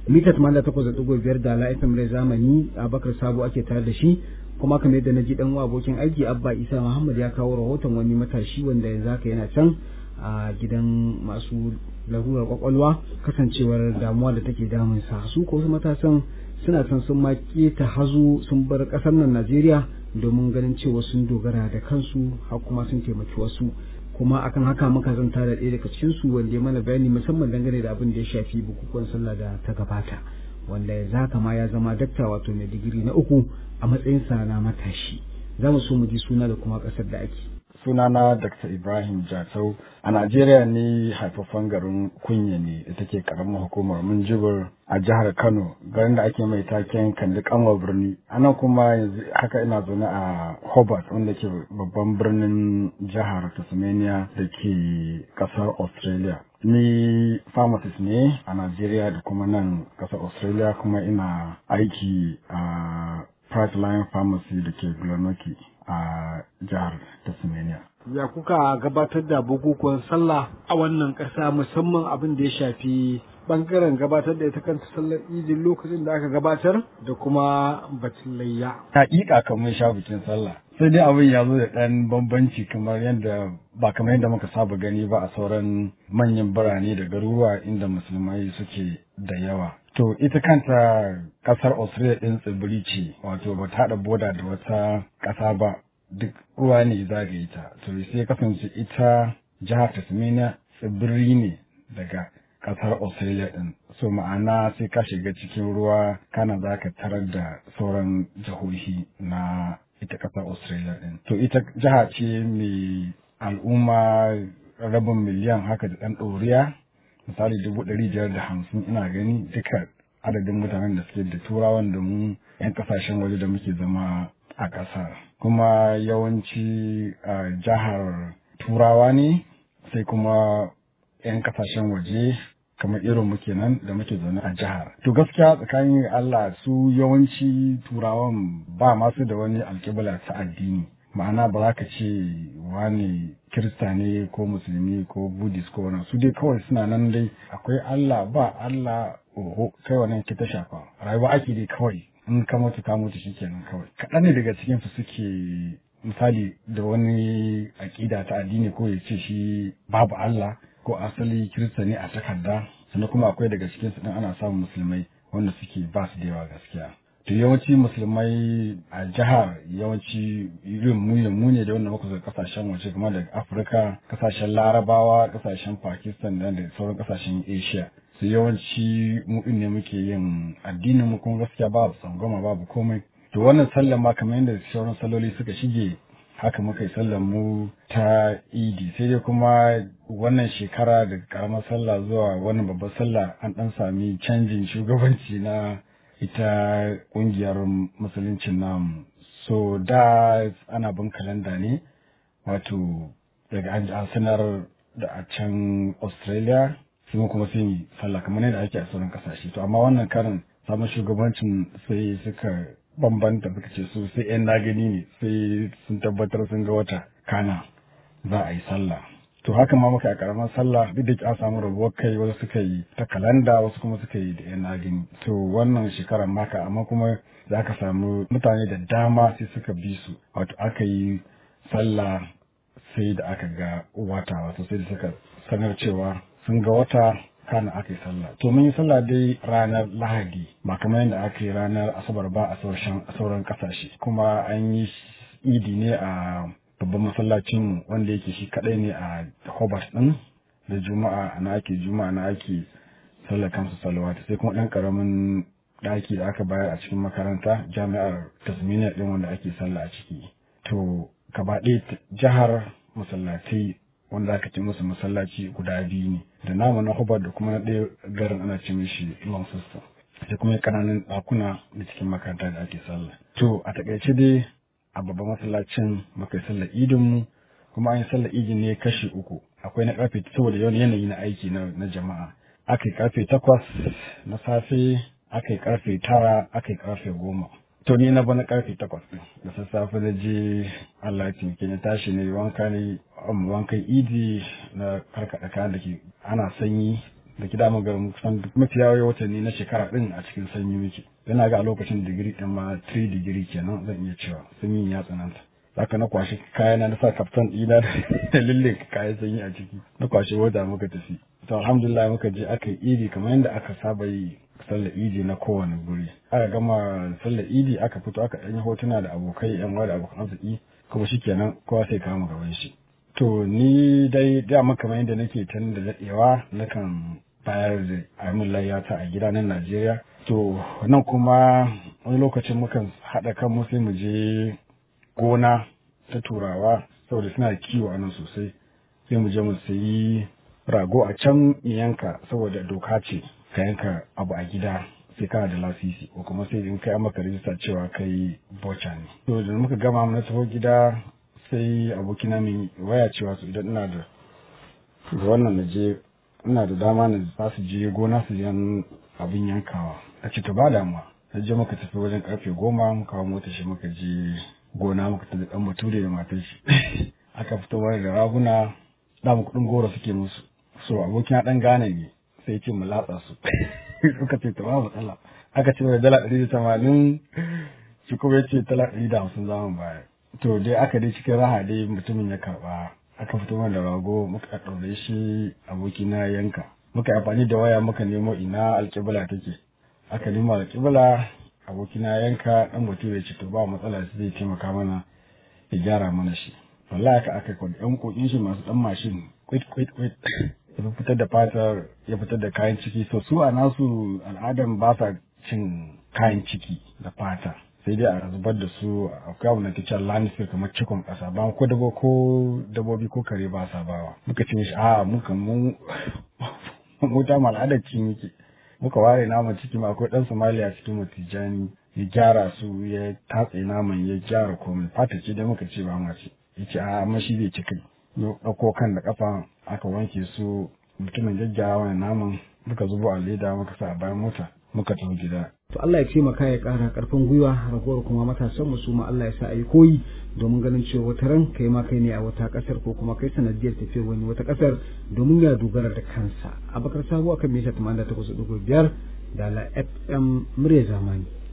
mita 88.5 da la FM Rai Zamani. Abakar Sabo ake tare da shi, kuma kamar yadda na ji dan abokin aiki Abba Isa Muhammad ya kawo rahoton wani matashi wanda yanzu haka yana can a gidan masu larurar kwakwalwa kasancewar damuwa da take damunsa. Su ko wasu matasan suna son sun ma ta hazo sun bar kasar nan Najeriya domin ganin cewa sun dogara da kansu har kuma sun taimaki wasu. Kuma akan haka muka zanta da ɗaya daga cikin su wanda ya mana bayani musamman dangane da abin da ya shafi bukukuwan sallah da ta gabata, wanda yanzu haka ma ya zama dakta wato mai digiri na 3 a matsayinsa na matashi. Za mu so mu ji suna da kuma ƙasar da ake. Sunana Dr. Ibrahim Jatau. A Najeriya ne haifafan garin Kunya ne da take karamar hukumar Minjibir a jihar Kano, garin da ake mai taken Kandi Kanwa birni. Anan kuma yanzu haka ina zaune a Hobart wanda ke babban birnin jihar Tasmania da ke kasar Australia. Ni pharmacist ne a Najeriya da kuma nan kasar Australia, kuma ina aiki a Priceline Pharmacy da ke Glenorchy a jihar Tasmania. Ya kuka gabatar da bukukuwan sallah a wannan ƙasa, musamman abin da ya shafi bangaren gabatar da ita kanta sallar idin lokacin da aka gabatar da kuma batun layya? Hakika kamar sha bikin sallah, sai dai abin ya zo da ɗan bambanci kamar yadda muka saba gani ba a sauran manyan birane da garuruwa inda musulmai suke da yawa. To ita kanta ƙasar Australia ɗin tsibiri ce, wato ba ta haɗa boda da wata ƙasa ba, duk ruwa ne zagaye ta. To sai kasance ita jihar Tasmania tsibiri ne daga ƙasar Australia ɗin. So ma'ana sai ka shiga cikin ruwa kana za ka tarar da sauran jihohi na ita ƙasar Australia ɗin. To ita jiha ce mai al'umma rabin miliyan haka da ɗan ɗoriya, misali 550 ina gani duka adadin mutanen da suke da turawan da mu 'yan kasashen waje da muke zama a ƙasa. Kuma yawanci jihar turawa ne, sai kuma 'yan kasashen waje kamar irin muke nan da muke zaune a jihar. To gaskiya tsakanin Allah su yawanci turawan ba masu da wani alƙibla ta addini. Ma'ana ba za ka ce wani kirista ne ko musulmi ko buddhist ko wani, su dai kawai suna nan dai akwai Allah ba Allah, oho kai wannan ki ta shafa, rayuwa ake dai kawai, in ka mutu ka mutu shikenan kawai. Kaɗan ne daga cikin su suke misali da wani aƙida ta addini ko ya ce shi babu Allah ko asali kirista ne a takarda, sannan kuma akwai daga cikin su ɗin ana samun musulmai wanda suke ba su da yawa gaskiya. To yawanci musulmai a jihar yawanci irin mu ne da wanda muka zo kasashen waje kuma daga Afirka, kasashen Larabawa, kasashen Pakistan da sauran kasashen Asia. Su yawanci mu ne muke yin addinin mu kuma gaskiya babu tsangwama babu komai. To wannan sallar ma kamar yadda sauran salloli suka shige haka muka yi sallar mu ta Idi, sai dai kuma wannan shekara daga karamar sallah zuwa wannan babbar sallah an dan sami canjin shugabanci na ita ƙungiyar musuluncin namu. So da ana bin kalanda ne, wato daga an sanar da a can Australia sai kuma sun yi sallah kamar yadda ake a sauran kasashe. To amma wannan karin sabon shugabancin sai suka bambanta, suka ce su sai 'yan na gani ne, sai sun tabbatar sun ga wata kana za a yi sallah. To haka ma muka a karamar sallah, duk da an samu rabuwar kai, wasu suka yi ta kalanda wasu kuma suka yi da 'yan nagini. To wannan shekarar maka amma kuma za ka samu mutane da dama sai suka bi su, wato aka yi sallah sai da aka ga wata, wato sai da suka sanar cewa sun ga wata kana aka yi sallah. To mun yi sallah dai ranar Lahadi ba kamar yadda aka yi ranar Asabar ba a sauran kasashe, kuma an yi idi ne a babban masallacin wanda yake shi kadai ne a Hobart din, da juma'a na ake sallar kansu salawata, sai kuma dan karamin daki da aka bayar a cikin makaranta jami'ar Tasmania din wanda ake sallah a ciki. To gaba ɗaya jihar masallatai wanda aka ce musu masallaci guda biyu ne, da namu na Hobart da kuma na ɗaya garin ana ce mishi Launceston, sai kuma kananan ɗakuna da cikin makaranta da ake sallah. To a takaice dai a babban masallacin muka yi sallar idin mu, kuma an yi sallar idin ne kashi 3. Akwai na karfe, saboda yawan yanayi na aiki na jama'a, aka yi karfe 8 na safe, aka yi karfe 9, aka yi karfe 10. To ni na bana karfe 8 din da sassafe na je, Allah ya taimake ni tashi ne wankan idi na karkaɗa kayan da ke ana sanyi da gida mu garin kusan duk mafiya watanni na shekara din a cikin sanyi muke. Yana ga a lokacin digiri din ma 3 digiri kenan zan iya cewa sanyin ya tsananta. Haka na kwashi kayana na sa kaftan ɗina da lille kayan sanyi a ciki. Na kwashi wata muka tafi. To alhamdulillah muka je aka yi idi kamar yadda aka saba yi sallar idi na kowane guri. Aka gama sallar idi aka fito aka ɗanyi hotuna da abokai yan da abokan arziki kuma shikenan kowa sai kama gaban shi. To ni dai dama kamar yadda nake tun da daɗewa nakan bayar da amin layyata a gida nan Najeriya. To nan kuma wani lokacin mukan haɗa kanmu sai mu je gona ta turawa saboda suna kiwo a nan sosai. Sai mu je mu sayi rago a can yanka saboda doka ce ka yanka abu a gida sai kana da lasisi ko kuma sai in kai an maka rijista cewa kai bocha ne. To da muka gama na taho gida sai abokina min waya cewa su idan ina da wannan na je ina da dama na za su je gona su yan abin yankawa. A ce to ba damuwa. Na je muka tafi wajen karfe 10 muka hawo mota shi muka je gona muka tafi dan bature da matar shi. Aka fito wani da raguna da mu kudin goro suke musu. So abokina dan gane ne sai ce mu latsa su. Suka ce to ba matsala. Aka ce mai dala 180 shi kuma ya ce dala 150 zamu bayar. To dai aka dai cikin raha dai mutumin ya karba aka fito mana da rago muka ɗaure shi abokina yanka muka yi amfani da waya muka nemo ina alƙibla take aka nemo alƙibla abokina yanka dan mutum ya ce to ba matsala sai zai taimaka mana ya gyara mana shi wallahi aka kwada yan kokin shi masu dan mashin kwit ya fitar da fatar ya fitar da kayan ciki so su a nasu al'adan ba sa cin kayan ciki da fata sai dai a zubar da su akwai abu na kicin landscape kamar cikon ƙasa ba ko dabobi ko kare ba sa bawa muka ce shi muka mu ta al'adar cin yake muka ware naman ciki ma akwai dan Somalia cikin mutijani ya gyara su ya tatse naman ya gyara komai fata ce da muka ce ba ma ce yace amma shi zai ci kai ya dauko kan da kafa aka wanke su mutumin jajjawa wannan naman muka zubo a leda muka sa a bayan mota muka tafi gida. To Allah ya taimaka ya ƙara ƙarfin gwiwa ragowar kuma matasan mu su ma Allah ya sa ayi koyi domin ganin cewa wata ran kai ma kai ne a wata ƙasar ko kuma kai sanadiyar tafiyar wani wata ƙasar domin ya dogara da kansa. Abakar Sabo akan mita 88.5 da la FM murya zamani.